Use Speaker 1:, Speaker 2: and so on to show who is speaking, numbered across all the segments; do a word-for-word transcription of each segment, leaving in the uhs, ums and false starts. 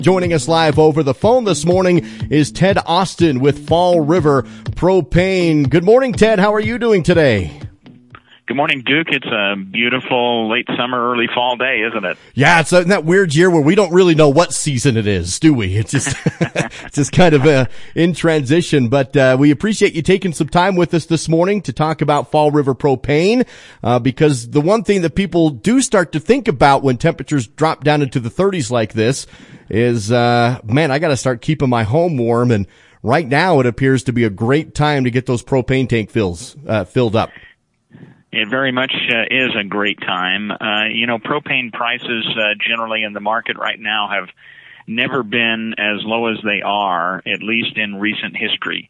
Speaker 1: Joining us live over the phone this morning is Ted Austin with Fall River Propane. Good morning, Ted. How are you doing today?
Speaker 2: Good morning, Duke. It's a beautiful late summer, early fall day, isn't it?
Speaker 1: Yeah, it's a, that weird year where we don't really know what season it is, do we? It's just, it's just kind of uh, in transition. But uh, we appreciate you taking some time with us this morning to talk about Fall River Propane, uh, because the one thing that people do start to think about when temperatures drop down into the thirties like this is, uh, man, I got to start keeping my home warm. And right now, it appears to be a great time to get those propane tank fills uh, filled up.
Speaker 2: It very much uh, is a great time. Uh, you know, propane prices uh, generally in the market right now have never been as low as they are, at least in recent history.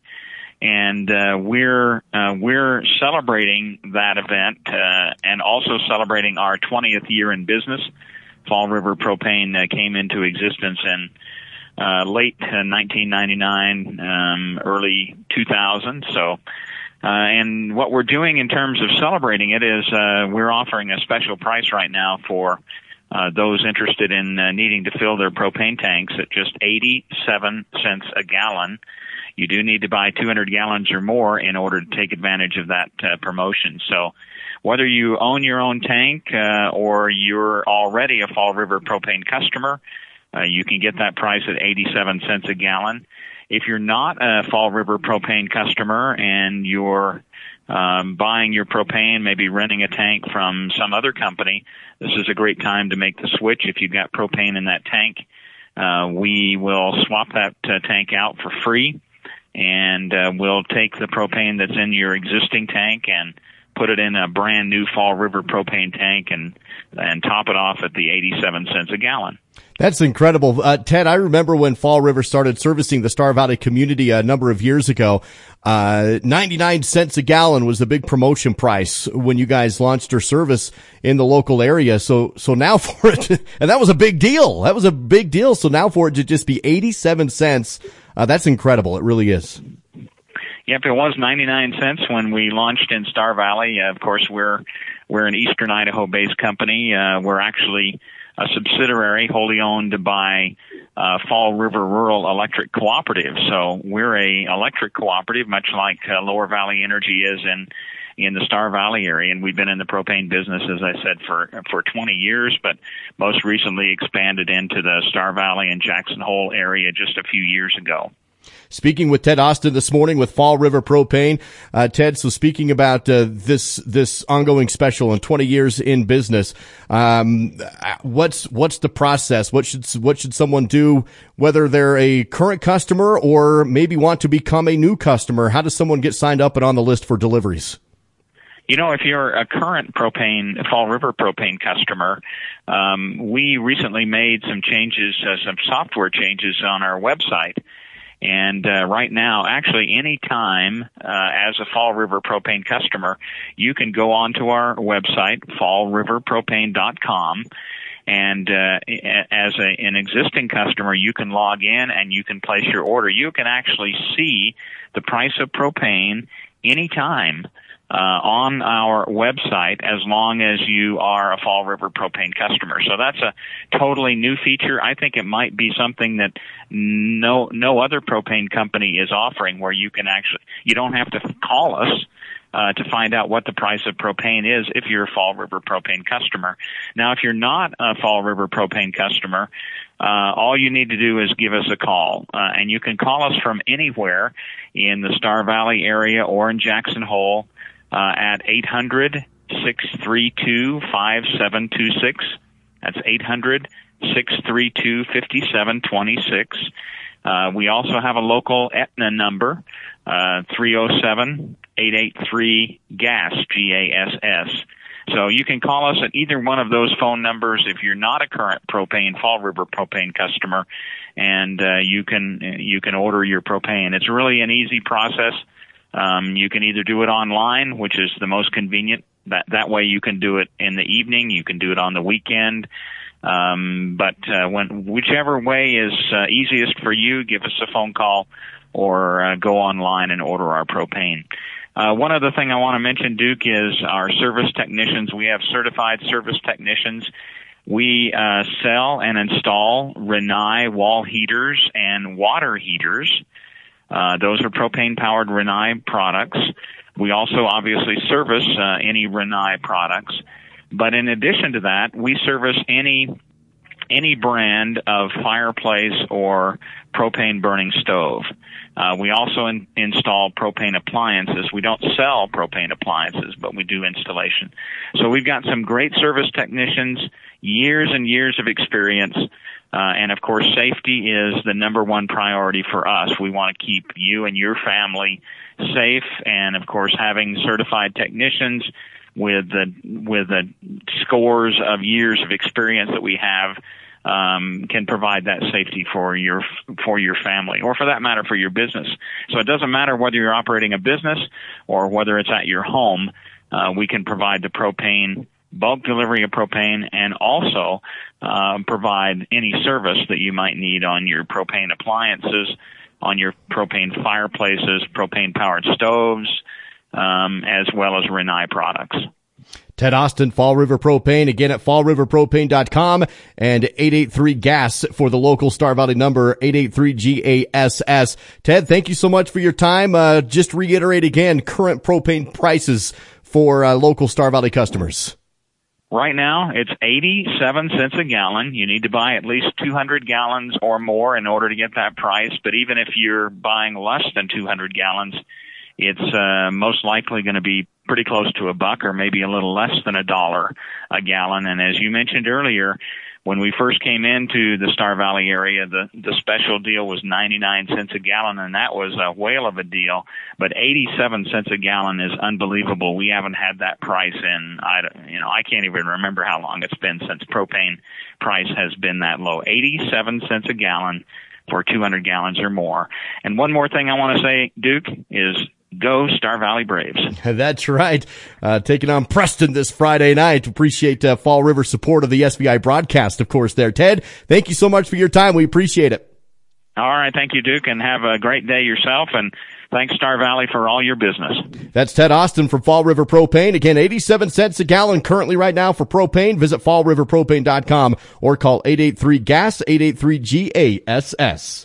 Speaker 2: And uh, we're uh, we're celebrating that event uh, and also celebrating our twentieth year in business. Fall River Propane uh, came into existence in uh, late uh, nineteen ninety-nine, um, early two thousand. So. Uh, and what we're doing in terms of celebrating it is uh, we're offering a special price right now for uh, those interested in uh, needing to fill their propane tanks at just eighty-seven cents a gallon. You do need to buy two hundred gallons or more in order to take advantage of that uh, promotion. So whether you own your own tank uh, or you're already a Fall River Propane customer, uh, you can get that price at eighty-seven cents a gallon. If you're not a Fall River Propane customer and you're um, buying your propane, maybe renting a tank from some other company, this is a great time to make the switch. If you've got propane in that tank, uh, we will swap that uh, tank out for free, and uh, we'll take the propane that's in your existing tank and put it in a brand new Fall River Propane tank and and top it off at the eighty-seven cents a gallon.
Speaker 1: That's incredible. Uh, Ted, I remember when Fall River started servicing the Star Valley community a number of years ago, uh, ninety-nine cents a gallon was the big promotion price when you guys launched your service in the local area. So, so now for it, to, and that was a big deal. That was a big deal. So now for it to just be eighty-seven cents, uh, that's incredible. It really is.
Speaker 2: Yep, it was ninety-nine cents when we launched in Star Valley. Uh, of course, we're we're an Eastern Idaho-based company. Uh, we're actually a subsidiary wholly owned by uh, Fall River Rural Electric Cooperative. So we're a electric cooperative, much like uh, Lower Valley Energy is in in the Star Valley area, and we've been in the propane business, as I said, for for twenty years, but most recently expanded into the Star Valley and Jackson Hole area just a few years ago.
Speaker 1: Speaking with Ted Austin this morning with Fall River Propane. Uh, Ted, so speaking about uh, this this ongoing special and twenty years in business, um, what's what's the process? What should what should someone do, whether they're a current customer or maybe want to become a new customer? How does someone get signed up and on the list for deliveries?
Speaker 2: You know, if you're a current propane, Fall River Propane customer, um, we recently made some changes, uh, some software changes on our website. And uh, right now, actually, any time uh, as a Fall River Propane customer, you can go onto our website, fall river propane dot com, and uh, as a, an existing customer, you can log in and you can place your order. You can actually see the price of propane anytime uh, on our website as long as you are a Fall River Propane customer. So that's a totally new feature. I think it might be something that no no other propane company is offering, where you can actually, you don't have to call us uh, to find out what the price of propane is if you're a Fall River Propane customer. Now, if you're not a Fall River Propane customer, Uh, all you need to do is give us a call, uh, and you can call us from anywhere in the Star Valley area or in Jackson Hole uh, at eight hundred, six three two, five seven two six. That's eight hundred, six three two, five seven two six. Uh, we also have a local Aetna number, uh, three oh seven, eight eight three, G A S, G A S S. So you can call us at either one of those phone numbers if you're not a current propane, Fall River Propane customer, and uh, you can you can order your propane. It's really an easy process. Um, you can either do it online, which is the most convenient. That that way you can do it in the evening. You can do it on the weekend. Um, but uh, when whichever way is uh, easiest for you, give us a phone call or uh, go online and order our propane. Uh, one other thing I want to mention, Duke, is our service technicians. We have certified service technicians We uh, sell and install Rinnai wall heaters and water heaters. Uh, those are propane-powered Rinnai products. We also obviously service uh, any Rinnai products. But in addition to that, we service any any brand of fireplace or propane burning stove. Uh, we also in, install propane appliances. We don't sell propane appliances, but we do installation. So we've got some great service technicians, years and years of experience, uh, and of course safety is the number one priority for us. We want to keep you and your family safe, and of course having certified technicians with the with the scores of years of experience that we have um, can provide that safety for your for your family, or for that matter for your business. So it doesn't matter whether you're operating a business or whether it's at your home. Uh, we can provide the propane, bulk delivery of propane, and also uh, provide any service that you might need on your propane appliances, on your propane fireplaces, propane powered stoves, Um, as well as Rinnai products.
Speaker 1: Ted Austin, Fall River Propane, again at fall river propane dot com, and eight eight three gas for the local Star Valley number, eight eight three G A S S. Ted, thank you so much for your time. Uh, just reiterate again, current propane prices for uh, local Star Valley customers.
Speaker 2: Right now, it's eighty-seven cents a gallon. You need to buy at least two hundred gallons or more in order to get that price. But even if you're buying less than two hundred gallons, it's uh, most likely going to be pretty close to a buck, or maybe a little less than a dollar a gallon. And as you mentioned earlier, when we first came into the Star Valley area, the, the special deal was ninety-nine cents a gallon, and that was a whale of a deal. But eighty-seven cents a gallon is unbelievable. We haven't had that price in, I, you know, I can't even remember how long it's been since propane price has been that low. eighty-seven cents a gallon for two hundred gallons or more. And one more thing I want to say, Duke, is go Star Valley Braves.
Speaker 1: That's right. Uh, taking on Preston this Friday night. Appreciate uh, Fall River support of the S V I broadcast, of course, there. Ted, thank you so much for your time. We appreciate it.
Speaker 2: All right. Thank you, Duke, and have a great day yourself. And thanks, Star Valley, for all your business.
Speaker 1: That's Ted Austin from Fall River Propane. Again, eighty-seven cents a gallon currently right now for propane. Visit fall river propane dot com or call eight eight three gas, eight eight three G A S S.